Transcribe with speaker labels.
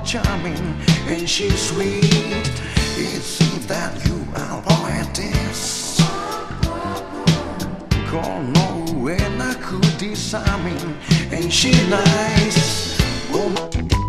Speaker 1: charming and she's sweet. It seems that you are poetess. Call no when I could disarming and she nice. Oh,